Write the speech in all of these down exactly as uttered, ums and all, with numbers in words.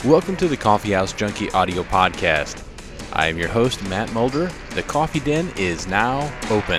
Welcome to the Coffee House Junkie audio podcast. I am your host, Matt Mulder. The Coffee Den is now open.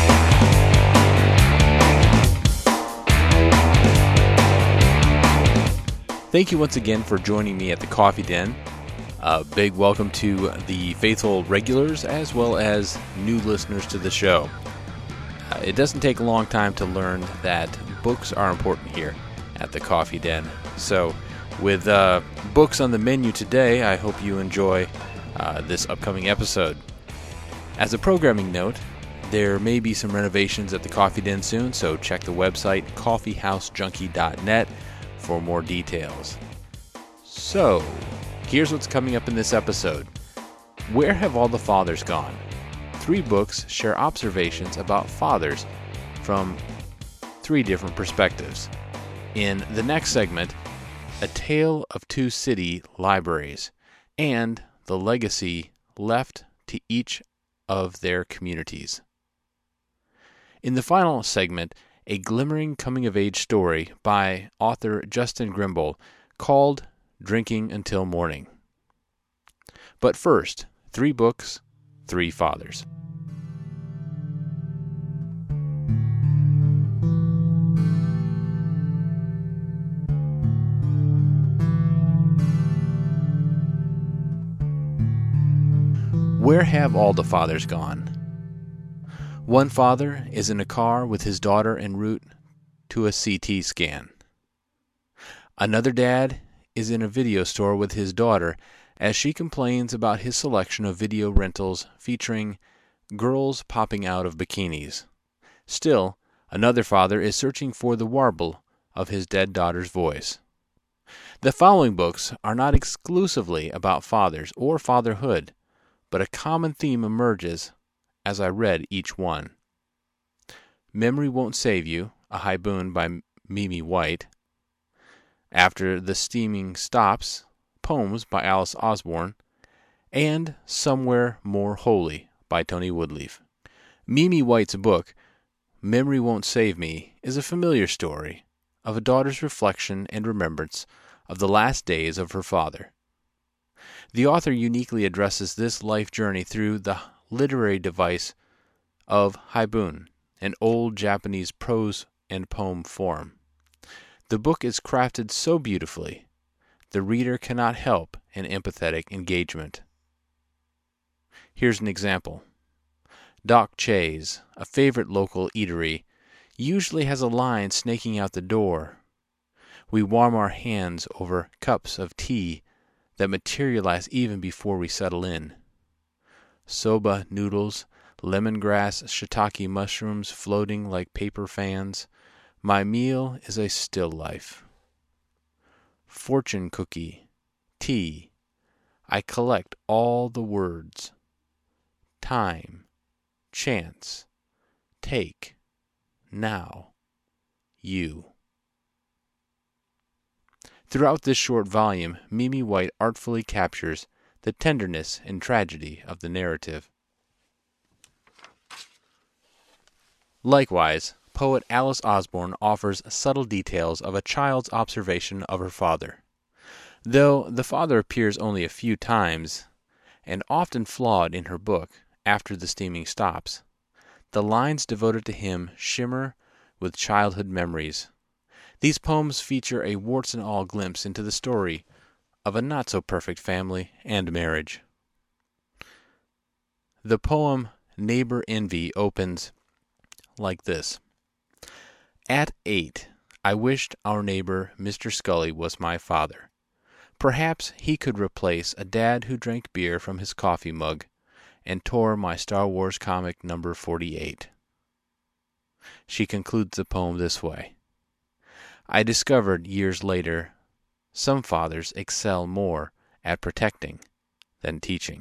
Thank you once again for joining me at the Coffee Den. A big welcome to the faithful regulars as well as new listeners to the show. Uh, it doesn't take a long time to learn that books are important here at the Coffee Den. So, with uh, books on the menu today, I hope you enjoy uh, this upcoming episode. As a programming note, there may be some renovations at the Coffee Den soon, so check the website coffee house junkie dot net for more details. So, here's what's coming up in this episode. Where have all the fathers gone? Three books share observations about fathers from three different perspectives. In the next segment, A Tale of Two City Libraries and the legacy left to each of their communities. In the final segment, a glimmering coming-of-age story by author Justin Grimble called Drinking Until Morning. But first, three books, three fathers. Where have all the fathers gone? One father is in a car with his daughter en route to a C T scan. Another dad is in a video store with his daughter as she complains about his selection of video rentals featuring girls popping out of bikinis. Still, another father is searching for the warble of his dead daughter's voice. The following books are not exclusively about fathers or fatherhood, but a common theme emerges as I read each one. Memory Won't Save You, a Haibun by Mimi White. After the Steaming Stops, Poems by Alice Osborne. And Somewhere More Holy by Tony Woodleaf. Mimi White's book, Memory Won't Save Me, is a familiar story of a daughter's reflection and remembrance of the last days of her father. The author uniquely addresses this life journey through the literary device of haibun, an old Japanese prose and poem form. The book is crafted so beautifully, the reader cannot help an empathetic engagement. Here's an example. Doc Che's, a favorite local eatery, usually has a line snaking out the door. We warm our hands over cups of tea that materialize even before we settle in. Soba noodles, lemongrass, shiitake mushrooms floating like paper fans. My meal is a still life. Fortune cookie, tea. I collect all the words. Time, chance, take, now, you. Throughout this short volume, Mimi White artfully captures the tenderness and tragedy of the narrative. Likewise, poet Alice Osborne offers subtle details of a child's observation of her father. Though the father appears only a few times, and often flawed in her book, After the Steaming Stops, the lines devoted to him shimmer with childhood memories. These poems feature a warts-and-all glimpse into the story of a not-so-perfect family and marriage. The poem Neighbor Envy opens like this. At eight, I wished our neighbor Mister Scully was my father. Perhaps he could replace a dad who drank beer from his coffee mug and tore my Star Wars comic number forty-eight. She concludes the poem this way. I discovered years later, some fathers excel more at protecting than teaching.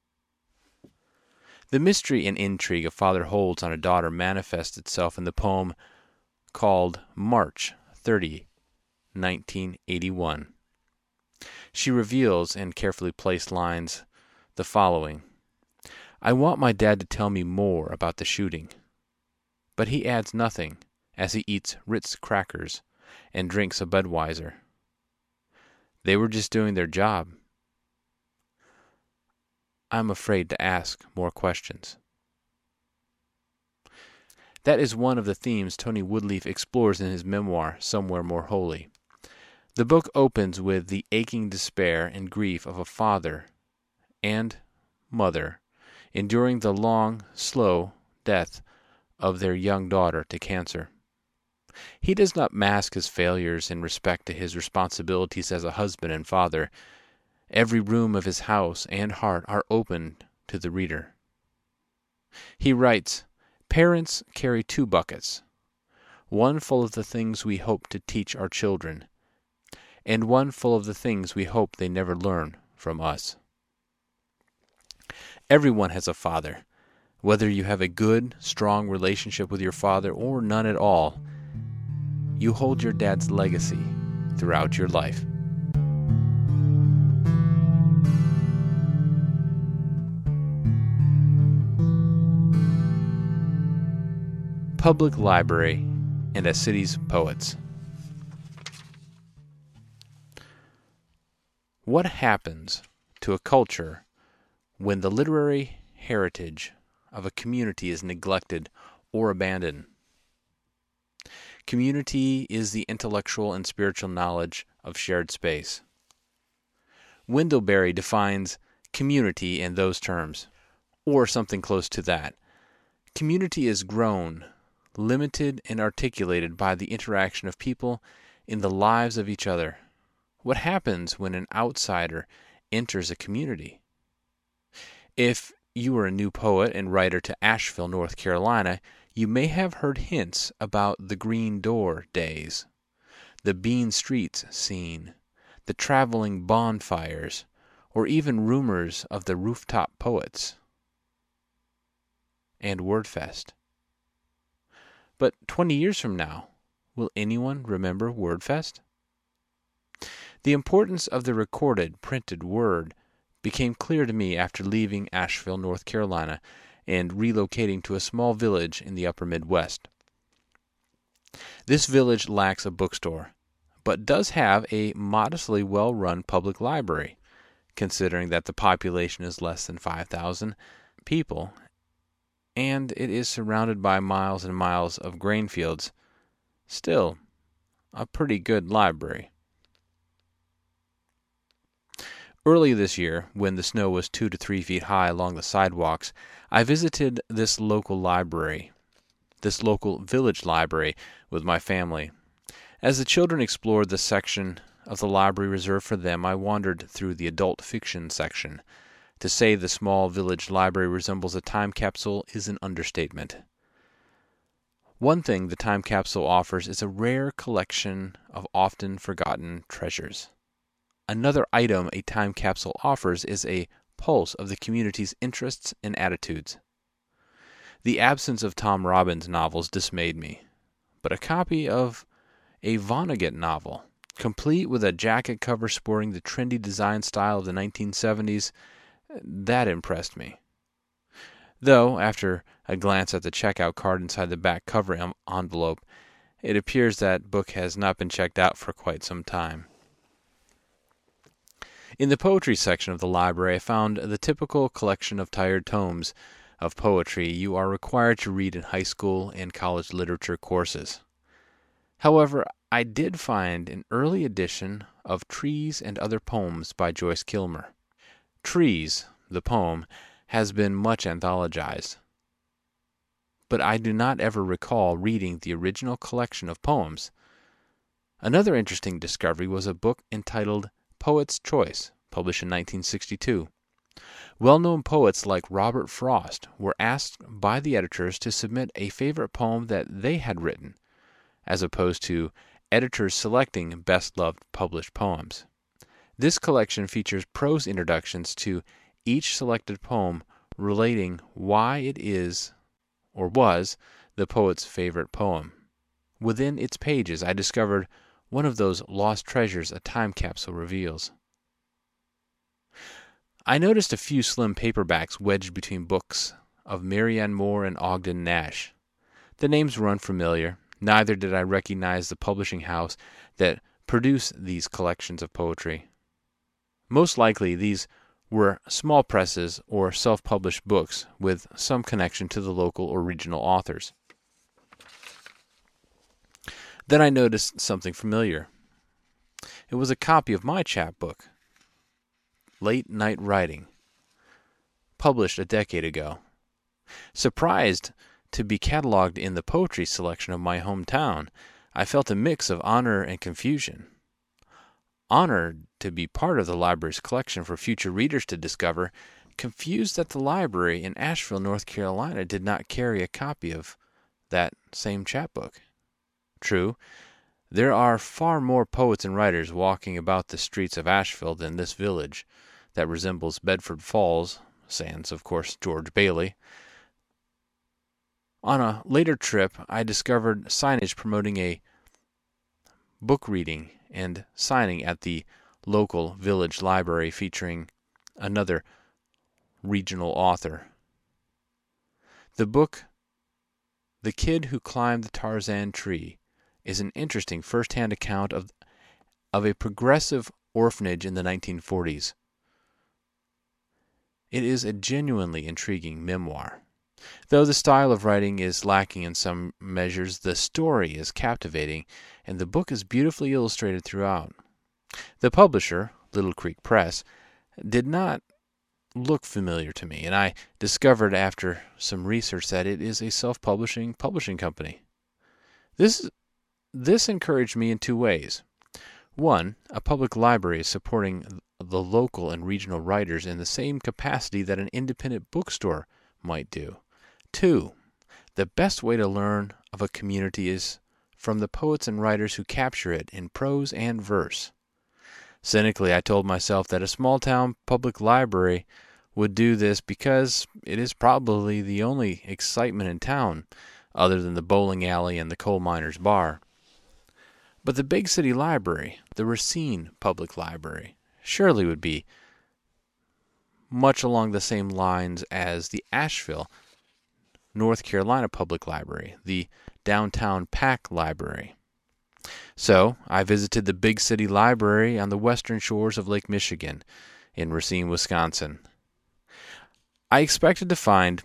The mystery and intrigue a father holds on a daughter manifests itself in the poem called March thirtieth, nineteen eighty-one. She reveals in carefully placed lines the following. I want my dad to tell me more about the shooting, but he adds nothing as he eats Ritz crackers and drinks a Budweiser. They were just doing their job. I'm afraid to ask more questions. That is one of the themes Tony Woodleaf explores in his memoir, Somewhere More Holy. The book opens with the aching despair and grief of a father and mother enduring the long, slow death of their young daughter to cancer. He does not mask his failures in respect to his responsibilities as a husband and father. Every room of his house and heart are open to the reader. He writes, "Parents carry two buckets, one full of the things we hope to teach our children, and one full of the things we hope they never learn from us." Everyone has a father. Whether you have a good, strong relationship with your father or none at all, you hold your dad's legacy throughout your life. Public library and a city's poets. What happens to a culture when the literary heritage of a community is neglected or abandoned? Community is the intellectual and spiritual knowledge of shared space. Wendell defines community in those terms, or something close to that. Community is grown, limited, and articulated by the interaction of people in the lives of each other. What happens when an outsider enters a community? If you are a new poet and writer to Asheville, North Carolina, you may have heard hints about the Green Door days, the Bean Streets scene, the traveling bonfires, or even rumors of the rooftop poets and WordFest. But twenty years from now, will anyone remember WordFest? The importance of the recorded, printed word became clear to me after leaving Asheville, North Carolina, and relocating to a small village in the upper Midwest. This village lacks a bookstore, but does have a modestly well-run public library, considering that the population is less than five thousand people, and it is surrounded by miles and miles of grain fields. Still, a pretty good library. Early this year, when the snow was two to three feet high along the sidewalks, I visited this local library, this local village library, with my family. As the children explored the section of the library reserved for them, I wandered through the adult fiction section. To say the small village library resembles a time capsule is an understatement. One thing the time capsule offers is a rare collection of often forgotten treasures. Another item a time capsule offers is a pulse of the community's interests and attitudes. The absence of Tom Robbins novels dismayed me, but a copy of a Vonnegut novel, complete with a jacket cover sporting the trendy design style of the nineteen seventies, that impressed me. Though, after a glance at the checkout card inside the back cover em- envelope, it appears that book has not been checked out for quite some time. In the poetry section of the library, I found the typical collection of tired tomes of poetry you are required to read in high school and college literature courses. However, I did find an early edition of Trees and Other Poems by Joyce Kilmer. Trees, the poem, has been much anthologized, but I do not ever recall reading the original collection of poems. Another interesting discovery was a book entitled Poet's Choice, published in nineteen sixty-two. Well-known poets like Robert Frost were asked by the editors to submit a favorite poem that they had written, as opposed to editors selecting best-loved published poems. This collection features prose introductions to each selected poem relating why it is, or was, the poet's favorite poem. Within its pages, I discovered one of those lost treasures a time capsule reveals. I noticed a few slim paperbacks wedged between books of Marianne Moore and Ogden Nash. The names were unfamiliar, neither did I recognize the publishing house that produced these collections of poetry. Most likely these were small presses or self-published books with some connection to the local or regional authors. Then I noticed something familiar. It was a copy of my chapbook, Late Night Writing, published a decade ago. Surprised to be cataloged in the poetry selection of my hometown, I felt a mix of honor and confusion. Honored to be part of the library's collection for future readers to discover, confused that the library in Asheville, North Carolina did not carry a copy of that same chapbook. True, there are far more poets and writers walking about the streets of Asheville than this village that resembles Bedford Falls, sans, of course, George Bailey. On a later trip, I discovered signage promoting a book reading and signing at the local village library featuring another regional author. The book, The Kid Who Climbed the Tarzan Tree, is an interesting first-hand account of, of a progressive orphanage in the nineteen forties. It is a genuinely intriguing memoir. Though the style of writing is lacking in some measures, the story is captivating, and the book is beautifully illustrated throughout. The publisher, Little Creek Press, did not look familiar to me, and I discovered after some research that it is a self-publishing publishing company. This, this encouraged me in two ways. One, a public library is supporting the local and regional writers in the same capacity that an independent bookstore might do. Two, the best way to learn of a community is from the poets and writers who capture it in prose and verse. Cynically, I told myself that a small-town public library would do this because it is probably the only excitement in town, other than the bowling alley and the coal miner's bar. But the big city library, the Racine Public Library, surely would be much along the same lines as the Asheville, North Carolina Public Library, the downtown Pack Library. So, I visited the big city library on the western shores of Lake Michigan in Racine, Wisconsin. I expected to find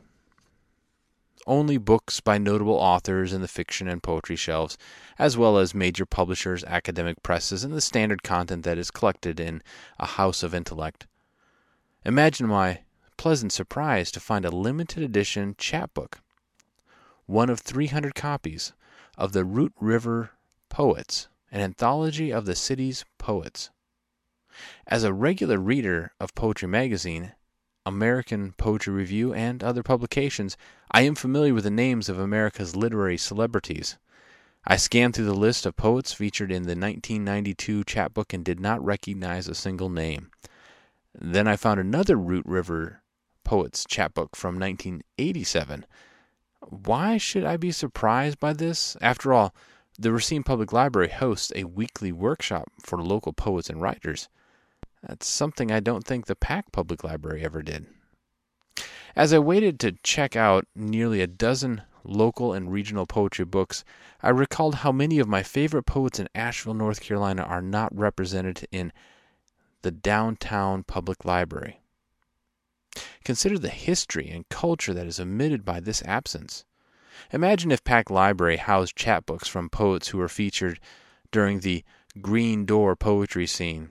only books by notable authors in the fiction and poetry shelves, as well as major publishers, academic presses, and the standard content that is collected in a house of intellect. Imagine my pleasant surprise to find a limited edition chapbook, one of three hundred copies, of the Root River Poets, an anthology of the city's poets. As a regular reader of Poetry Magazine, American Poetry Review, and other publications, I am familiar with the names of America's literary celebrities. I scanned through the list of poets featured in the nineteen ninety-two chapbook and did not recognize a single name. Then I found another Root River Poets chapbook from nineteen eighty-seven. Why should I be surprised by this? After all, the Racine Public Library hosts a weekly workshop for local poets and writers. That's something I don't think the Pack Public Library ever did. As I waited to check out nearly a dozen local and regional poetry books, I recalled how many of my favorite poets in Asheville, North Carolina are not represented in the downtown public library. Consider the history and culture that is omitted by this absence. Imagine if Pack Library housed chapbooks from poets who were featured during the Green Door poetry scene.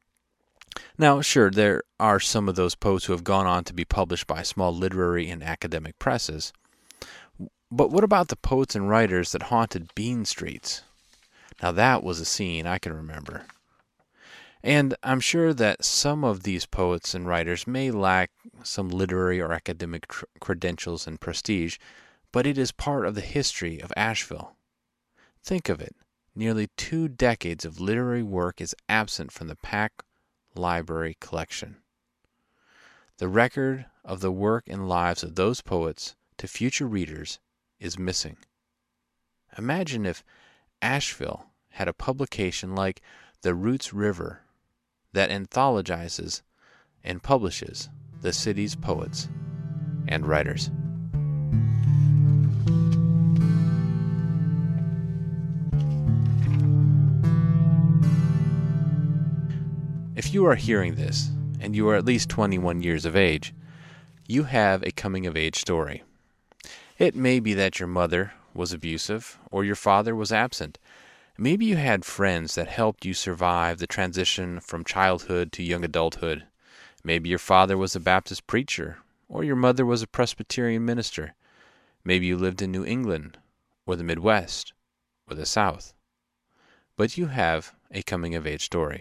Now, sure, there are some of those poets who have gone on to be published by small literary and academic presses. But what about the poets and writers that haunted Bean Streets? Now that was a scene I can remember. And I'm sure that some of these poets and writers may lack some literary or academic tr- credentials and prestige, but it is part of the history of Asheville. Think of it. Nearly two decades of literary work is absent from the Pack Library collection. The record of the work and lives of those poets to future readers is missing. Imagine if Asheville had a publication like The Roots River that anthologizes and publishes the city's poets and writers. If you are hearing this, and you are at least twenty-one years of age, you have a coming-of-age story. It may be that your mother was abusive, or your father was absent. Maybe you had friends that helped you survive the transition from childhood to young adulthood. Maybe your father was a Baptist preacher, or your mother was a Presbyterian minister. Maybe you lived in New England, or the Midwest, or the South. But you have a coming-of-age story.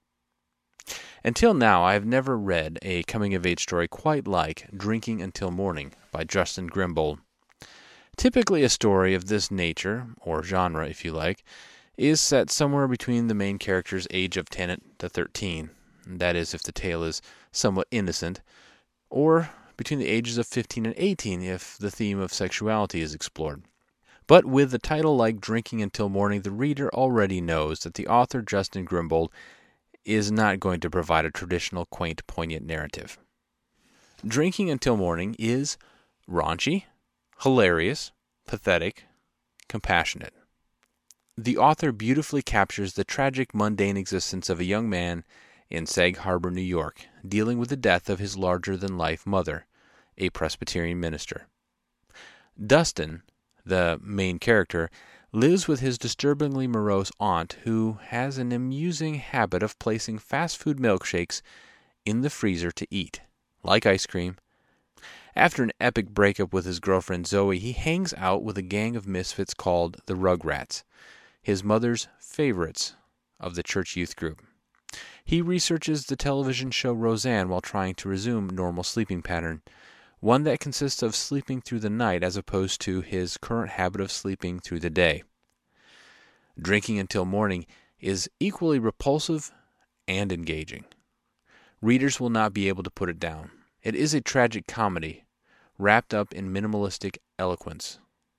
Until now, I have never read a coming-of-age story quite like Drinking Until Morning by Justin Grimbold. Typically, a story of this nature, or genre if you like, is set somewhere between the main character's age of ten to thirteen, that is, if the tale is somewhat innocent, or between the ages of fifteen and eighteen if the theme of sexuality is explored. But with a title like Drinking Until Morning, the reader already knows that the author, Justin Grimbold, is not going to provide a traditional, quaint, poignant narrative. Drinking Until Morning is raunchy, hilarious, pathetic, compassionate. The author beautifully captures the tragic, mundane existence of a young man in Sag Harbor, New York, dealing with the death of his larger-than-life mother, a Presbyterian minister. Dustin, the main character, lives with his disturbingly morose aunt, who has an amusing habit of placing fast food milkshakes in the freezer to eat, like ice cream. After an epic breakup with his girlfriend Zoe, he hangs out with a gang of misfits called the Rugrats, his mother's favorites of the church youth group. He researches the television show Roseanne while trying to resume normal sleeping pattern, one that consists of sleeping through the night as opposed to his current habit of sleeping through the day. Drinking Until Morning is equally repulsive and engaging. Readers will not be able to put it down. It is a tragic comedy, wrapped up in minimalistic eloquence.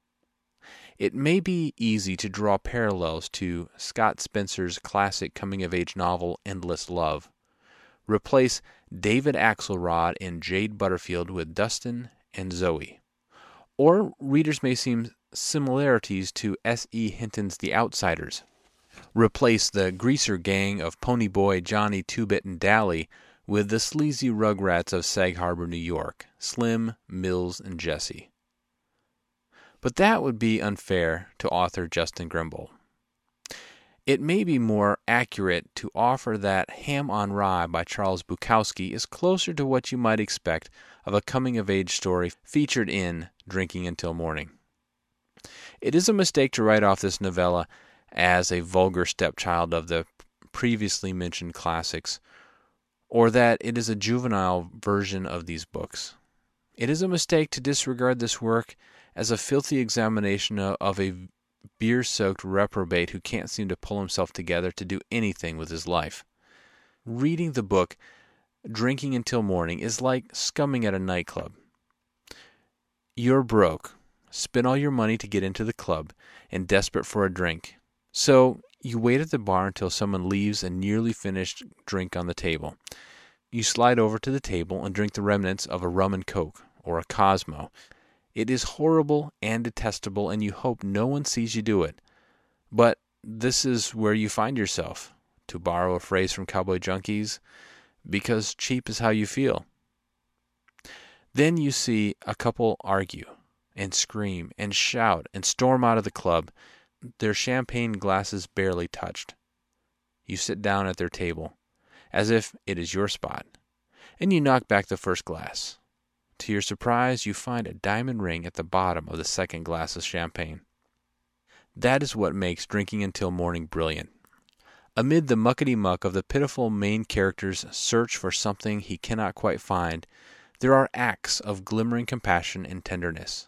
It may be easy to draw parallels to Scott Spencer's classic coming-of-age novel Endless Love. Replace David Axelrod and Jade Butterfield with Dustin and Zoe. Or readers may see similarities to S E Hinton's The Outsiders. Replace the greaser gang of Ponyboy, Johnny, Two-Bit, and Dally with the sleazy Rugrats of Sag Harbor, New York, Slim, Mills, and Jesse. But that would be unfair to author Justin Grimbold. It may be more accurate to offer that Ham on Rye by Charles Bukowski is closer to what you might expect of a coming-of-age story featured in Drinking Until Morning. It is a mistake to write off this novella as a vulgar stepchild of the previously mentioned classics, or that it is a juvenile version of these books. It is a mistake to disregard this work as a filthy examination of a beer-soaked reprobate who can't seem to pull himself together to do anything with his life. Reading the book Drinking Until Morning is like scumming at a nightclub. You're broke, spend all your money to get into the club, and desperate for a drink. So you wait at the bar until someone leaves a nearly finished drink on the table. You slide over to the table and drink the remnants of a rum and coke, or a Cosmo. It is horrible and detestable, and you hope no one sees you do it. But this is where you find yourself, to borrow a phrase from Cowboy Junkies, because cheap is how you feel. Then you see a couple argue, and scream, and shout, and storm out of the club, their champagne glasses barely touched. You sit down at their table, as if it is your spot, and you knock back the first glass. To your surprise, you find a diamond ring at the bottom of the second glass of champagne. That is what makes Drinking Until Morning brilliant. Amid the muckety-muck of the pitiful main character's search for something he cannot quite find, there are acts of glimmering compassion and tenderness.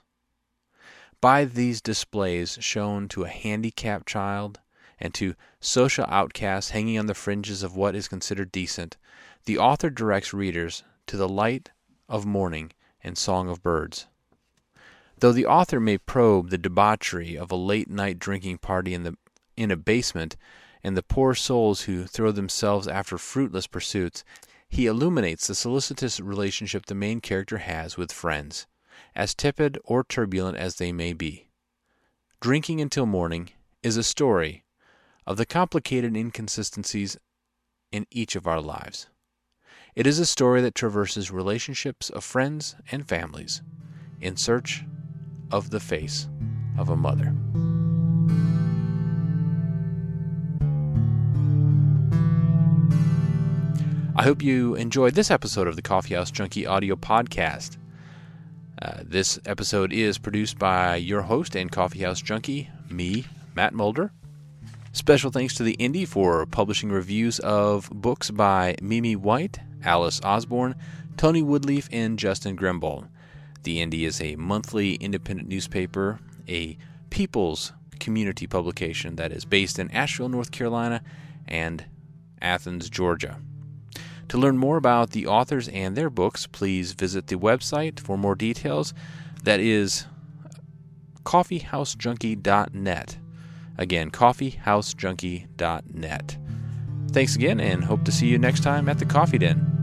By these displays shown to a handicapped child and to social outcasts hanging on the fringes of what is considered decent, the author directs readers to the light of morning and song of birds. Though the author may probe the debauchery of a late-night drinking party in the in a basement and the poor souls who throw themselves after fruitless pursuits, he illuminates the solicitous relationship the main character has with friends, as tepid or turbulent as they may be. Drinking Until Morning is a story of the complicated inconsistencies in each of our lives. It is a story that traverses relationships of friends and families in search of the face of a mother. I hope you enjoyed this episode of the Coffee House Junkie audio podcast. Uh, this episode is produced by your host and Coffee House Junkie, me, Matt Mulder. Special thanks to the Indie for publishing reviews of books by Mimi White, Alice Osborne, Tony Woodleaf, and Justin Grimble. The Indie is a monthly independent newspaper, a people's community publication that is based in Asheville, North Carolina, and Athens, Georgia. To learn more about the authors and their books, please visit the website for more details. That is coffee house junkie dot net. Again, coffee house junkie dot net. Thanks again, and hope to see you next time at the Coffee Den.